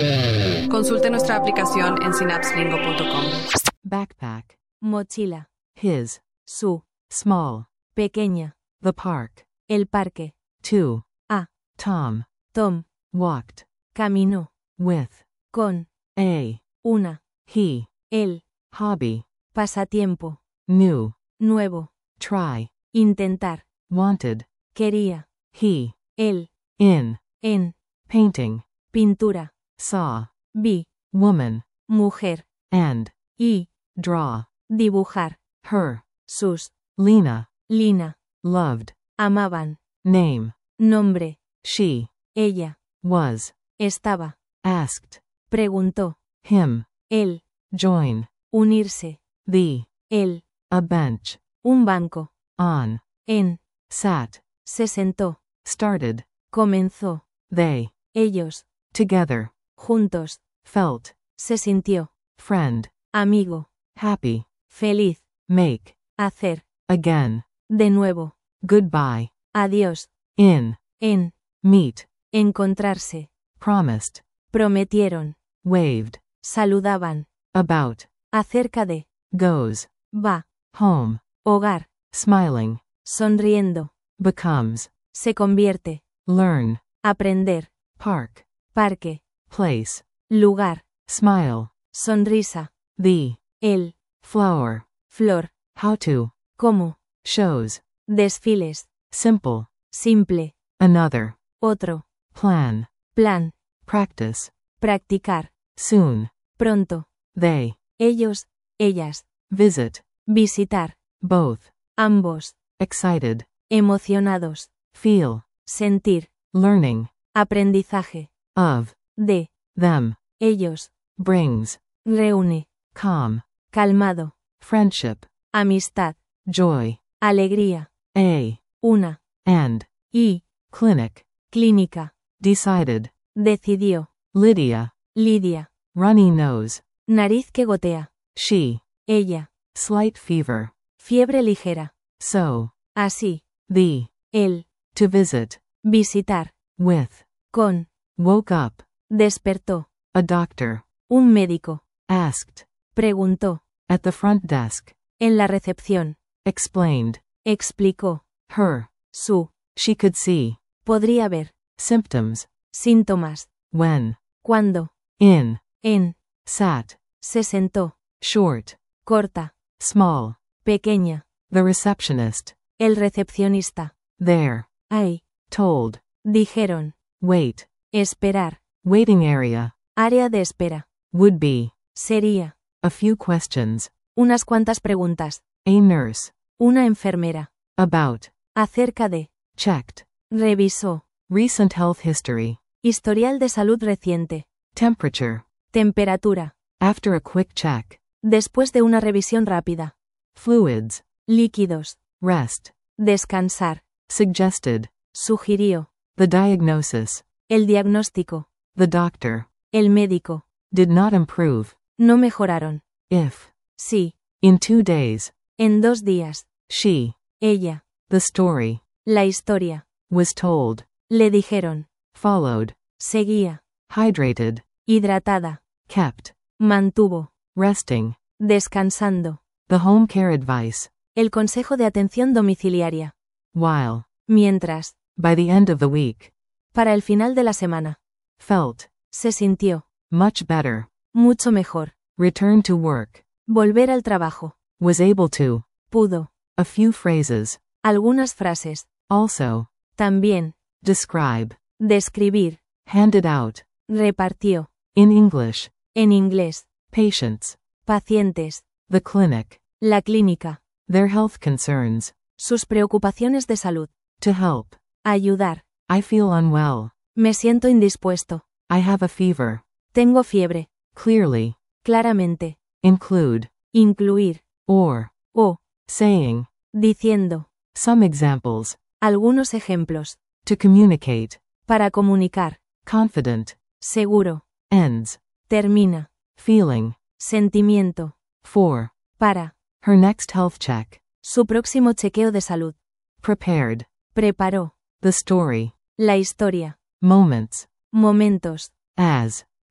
Consulte nuestra aplicación en synapselingo.com. Backpack. Mochila. His. Su. Small. Pequeña. The park. El parque. 2. A. Tom. Tom. Walked. Caminó. With. Con. A. Una. He. El. Hobby. Pasatiempo. New. Nuevo. Try. Intentar. Wanted. Quería. He. Él. In. En. Painting. Pintura. Saw. Vi. Woman. Mujer. And. Y. Draw. Dibujar. Her. Sus. Lena. Lina. Loved. Amaban. Name. Nombre. She. Ella. Was. Estaba. Asked. Preguntó. Him. Él. Join. Unirse. The. Él. A bench. Un banco. On. En. Sat. Se sentó. Started. Comenzó. They. Ellos. Together. Juntos. Felt. Se sintió. Friend. Amigo. Happy. Feliz. Make. Hacer. Again. De nuevo. Goodbye. Adiós. In. En. Meet. Encontrarse. Promised. Prometieron. Waved. Saludaban. About. Acerca de. Goes. Va. Home. Hogar. Smiling. Sonriendo. Becomes. Se convierte. Learn. Aprender. Park. Parque. Place. Lugar. Smile. Sonrisa. The. El. Flower. Flor. How to. Cómo. Shows. Desfiles. Simple. Simple. Another. Otro. Plan. Plan. Practice. Practicar. Soon. Pronto. They. Ellos. Ellas. Visit. Visitar. Both. Ambos. Excited. Emocionados. Feel. Sentir. Learning. Aprendizaje. Of. De. Them. Ellos. Brings. Reúne. Calm. Calmado. Friendship. Amistad. Joy. Alegría. A. Una. And. Y. Clinic. Clínica. Decided. Decidió. Lydia. Lidia. Runny nose. Nariz que gotea. She. Ella. Slight fever. Fiebre ligera. So. Así. The. Él. To visit. Visitar. With. Con. Woke up. Despertó. A doctor. Un médico. Asked. Preguntó. At the front desk. En la recepción. Explained. Explicó. Her. Su. She could see. Podría ver. Symptoms. Síntomas. When. Cuando. In. En. Sat. Se sentó. Short. Corta. Small. Pequeña. The receptionist. El recepcionista. There. Ahí. Told. Dijeron. Wait. Esperar. Waiting area. Área de espera. Would be. Sería. A few questions. Unas cuantas preguntas. A nurse. Una enfermera. About. Acerca de. Checked. Revisó. Recent health history. Historial de salud reciente. Temperature. Temperatura. After a quick check. Después de una revisión rápida. Fluids. Líquidos. Rest. Descansar. Suggested. Sugirió. The diagnosis. El diagnóstico. The doctor. El médico. Did not improve. No mejoraron. If. Sí. In 2 days. En 2 días. She. Ella. The story. La historia. Was told. Le dijeron. Followed. Seguía. Hydrated. Hidratada. Kept. Mantuvo. Resting. Descansando. The home care advice. El consejo de atención domiciliaria. While. Mientras. By the end of the week. Para el final de la semana. Felt. Se sintió. Much better. Mucho mejor. Return to work. Volver al trabajo. Was able to. Pudo. A few phrases. Algunas frases. Also. También. Describe. Describir. Handed out. Repartió. In English. En inglés. Patients. Pacientes. The clinic. La clínica. Their health concerns. Sus preocupaciones de salud. To help. Ayudar. I feel unwell. Me siento indispuesto. I have a fever. Tengo fiebre. Clearly. Claramente. Include. Incluir. Or. O. Saying. Diciendo. Some examples. Algunos ejemplos. To communicate. Para comunicar. Confident. Seguro. Ends. Termina. Feeling. Sentimiento. For. Para. Her next health check. Su próximo chequeo de salud. Prepared. Preparó. The story. La historia. Moments. Momentos. As.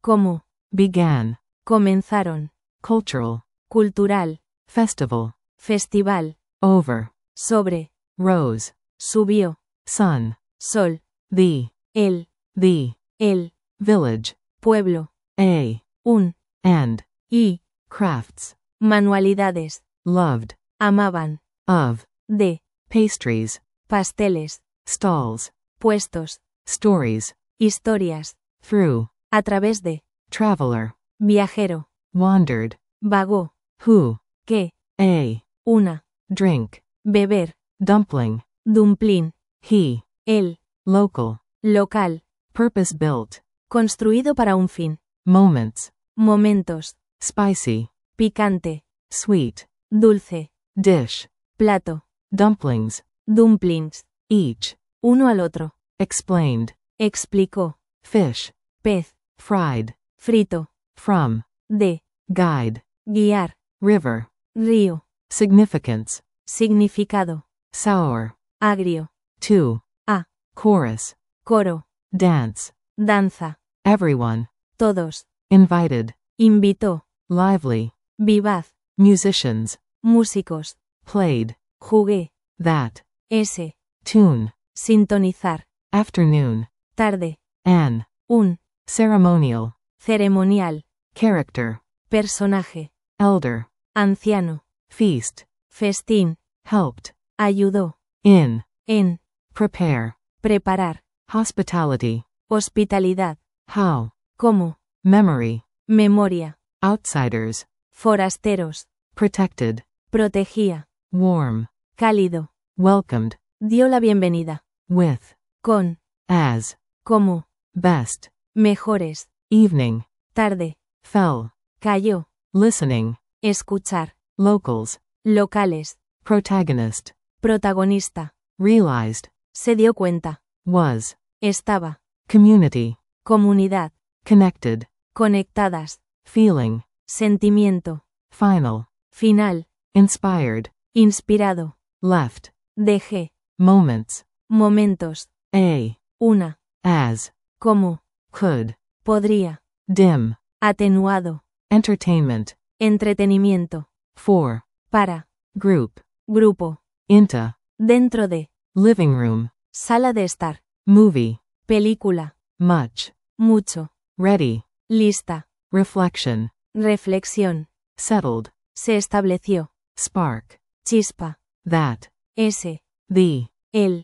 Cómo. began, Comenzaron. cultural, Cultural. festival, Festival. over, Sobre. rose, Subió. sun, Sol. the, El. El. village, Pueblo. a, Un. and, Y. crafts, Manualidades. loved, Amaban. of, De. pastries, Pasteles. stalls, Puestos. stories, Historias. through, A través de. traveler, Viajero. wandered, Vagó. who, Que. a, Una. drink, Beber. dumpling, Dumpling. he, El. local, Local. purpose-built, Construido para un fin. moments, Momentos. spicy, Picante. sweet, Dulce. dish, Plato. dumplings, Dumplings. each, Uno al otro. explained, Explicó. fish, Pez. fried, Frito. from, De. guide, Guiar. river, Río. significance, Significado. sour, Agrio. to, A. chorus, Coro. dance, Danza. everyone, Todos. invited, Invitó. lively, Vivaz. musicians, Músicos. played, Jugué. that, Ese. tune, Sintonizar. afternoon, Tarde. an, Un. ceremonial, Ceremonial. character, Personaje. elder, Anciano. feast, Festín. helped, Ayudó. in, En. prepare, Preparar. hospitality, Hospitalidad. how, Cómo. memory, Memoria. outsiders, Forasteros. protected, Protegía. warm, Cálido. welcomed, Dio la bienvenida. with, Con. as, Como. best, Mejores. evening, Tarde. fell, Cayó. listening, Escuchar. locals, Locales. protagonist, Protagonista. realized, Se dio cuenta. was, Estaba. community, Comunidad. connected, Conectadas. feeling, Sentimiento. final, Final. inspired, Inspirado. left, Dejé. moments, Momentos. a, Una. as, Como. could, Podría. dim, Atenuado. entertainment, Entretenimiento. for, Para. group, Grupo. into, Dentro de. living room, Sala de estar. movie, Película. much, Mucho. ready, Lista. reflection, Reflexión. settled, Se estableció. spark, Chispa. that, Ese. the, Él.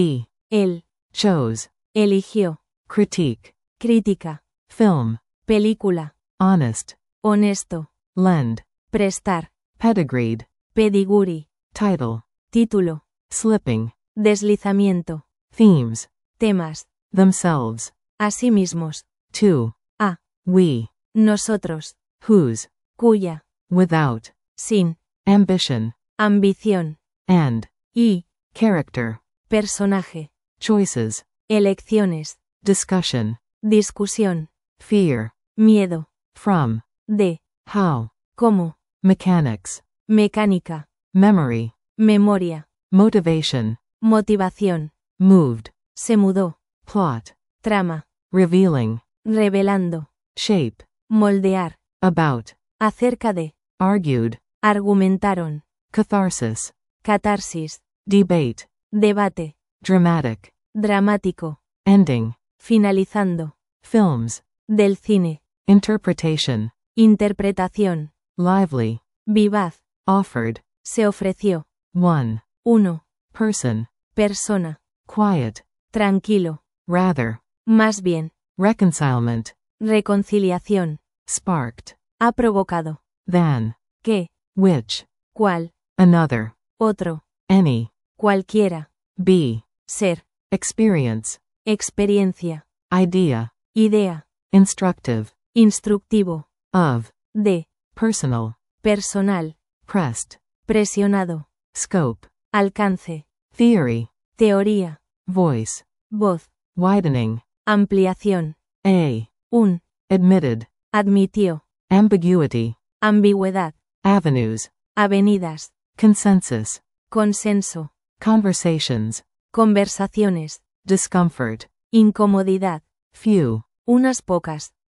Él. chose, Eligió. critique, Crítica. film, Película. honest, Honesto. lend, Prestar. pedigreed, Pediguri. title, Título. slipping, Deslizamiento. themes, Temas. themselves, Asimismos. to, A. we, Nosotros. whose, Cuya. without, Sin. ambition, Ambición. and, Y. character, Personaje. choices, Elecciones. discussion, Discusión. fear, Miedo. from, De. how, Cómo. mechanics, Mecánica. memory, Memoria. motivation, Motivación. moved, Se mudó. plot, Trama. revealing, Revelando. shape, Moldear. about, Acerca de. argued, Argumentaron. catharsis, Catarsis. debate, Debate. dramatic, Dramático. ending, Finalizando. films, Del cine. interpretation, Interpretación. lively, Vivaz. offered, Se ofreció. one, Uno. person, Persona. quiet, Tranquilo. rather, Más bien. reconcilement, Reconciliación. sparked, Ha provocado. than, ¿Qué? which, ¿Cuál? another, Otro. any, Cualquiera. be, Ser. experience, Experiencia. idea, Idea. instructive, Instructivo. of, De. personal, Personal. pressed, Presionado. scope, Alcance. theory, Teoría. voice, Voz. widening, Ampliación. a, Un. admitted, Admitió. ambiguity, Ambigüedad. avenues, Avenidas. consensus, Consenso. conversations, Conversaciones. discomfort, Incomodidad. few, Unas pocas.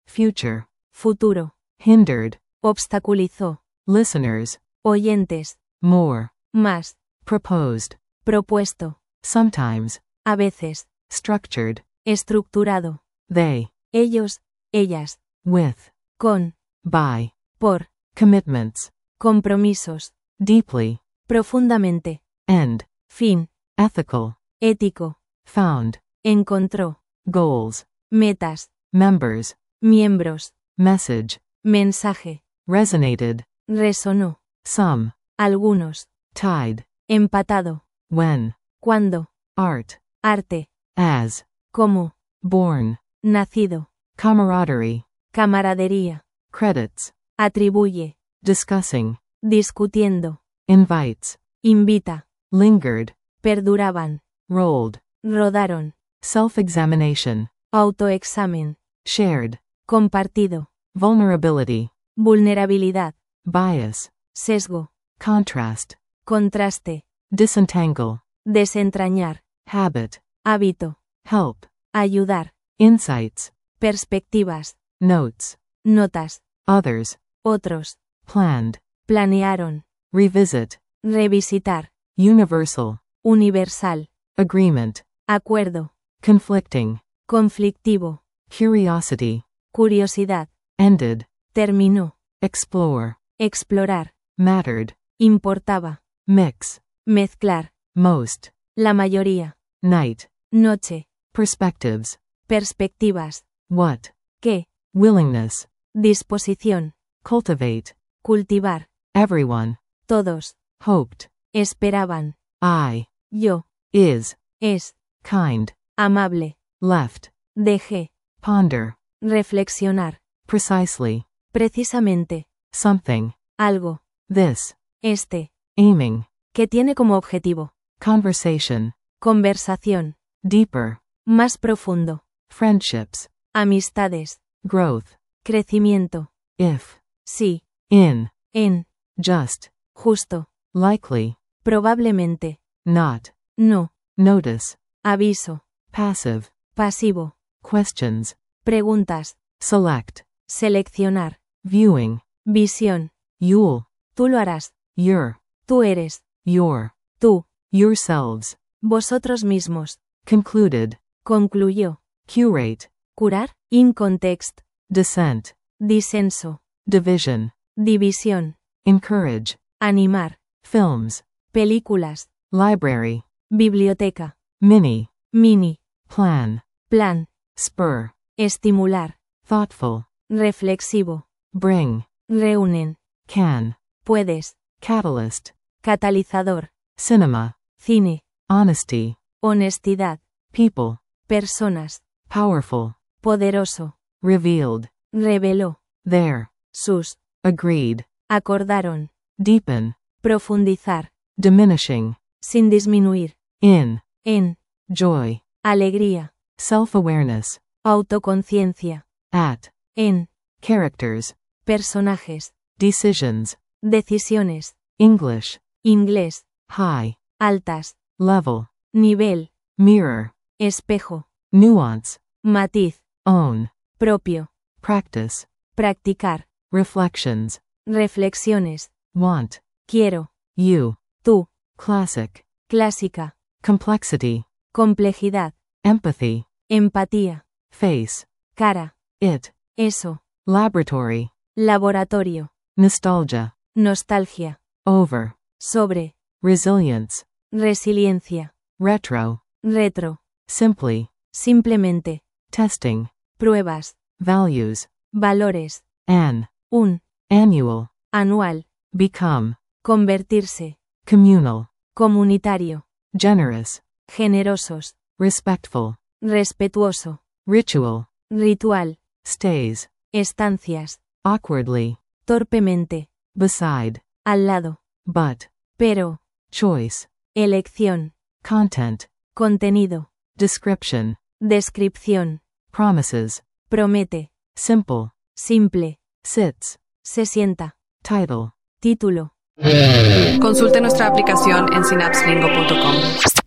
future, futuro, hindered, obstaculizó, listeners, oyentes, more, más, proposed, propuesto, sometimes, a veces, structured, estructurado, they, ellos, ellas, with, con, by, por, commitments, compromisos, deeply, profundamente, end, fin, ethical, ético, found, encontró, goals, metas, members, miembros, message, mensaje, resonated, resonó, some, algunos, tied, empatado, when, cuando, art, arte, as, como, born, nacido, camaraderie, camaradería, credits, atribuye, discussing, discutiendo, invites, invita, lingered, perduraban, rolled, rodaron, self-examination, autoexamen, shared, compartido, vulnerability, vulnerabilidad, bias, sesgo, contrast, contraste, disentangle, desentrañar, habit, hábito, help, ayudar, insights, perspectivas, notes, notas, others, otros, planned, planearon, revisit, revisitar, universal, universal, agreement, acuerdo, conflicting, conflictivo, curiosity, curiosidad, ended, terminó, explore, explorar, mattered, importaba, mix, mezclar, most, la mayoría, night, noche, perspectives, perspectivas, what, qué, willingness, disposición, cultivate, cultivar, everyone, todos, hoped, esperaban, I, yo, is, es, kind, amable, left, dejé, ponder, reflexionar, precisely, precisamente, something, algo, this, este, aiming, que tiene como objetivo, conversation, conversación, deeper, más profundo, friendships, amistades, growth, crecimiento, if, sí, in, en, just, justo, likely, probablemente, not, no, notice, aviso, passive, pasivo, questions, preguntas, select, seleccionar, viewing, visión, you'll, tú lo harás, your, tú eres, your, tú, yourselves, vosotros mismos, concluded, concluyó, curate, curar, in context, dissent, disenso, division, división, encourage, animar, films, películas, library, biblioteca, mini, mini, plan, plan, spur, estimular, thoughtful, reflexivo, bring, reúnen, can, puedes, catalyst, catalizador, cinema, cine, honesty, honestidad, people, personas, powerful, poderoso, revealed, reveló, there, sus, agreed, acordaron, deepen, profundizar, diminishing, sin disminuir, in, en, joy, alegría, self-awareness, autoconciencia, at, en, characters, personajes, decisions, decisiones, English, inglés, high, altas, level, nivel, mirror, espejo, nuance, matiz, own, propio, practice, practicar, reflections, reflexiones, want, quiero, you, tú, classic, clásica, complexity, complejidad, empathy, empatía, face, cara, it, eso, laboratory, laboratorio, nostalgia, nostalgia, over, sobre, resilience, resiliencia, retro, retro, simply, simplemente, testing, pruebas, values, valores, an, un, annual, anual, become, convertirse, communal, comunitario, generous, generosos, respectful, respetuoso, ritual, ritual, stays, estancias, awkwardly, torpemente, beside, al lado, but, pero, choice, elección, content, contenido, description, descripción, promises, promete, simple, simple, sits, se sienta, title. título. Consulte nuestra aplicación en synapselingo.com.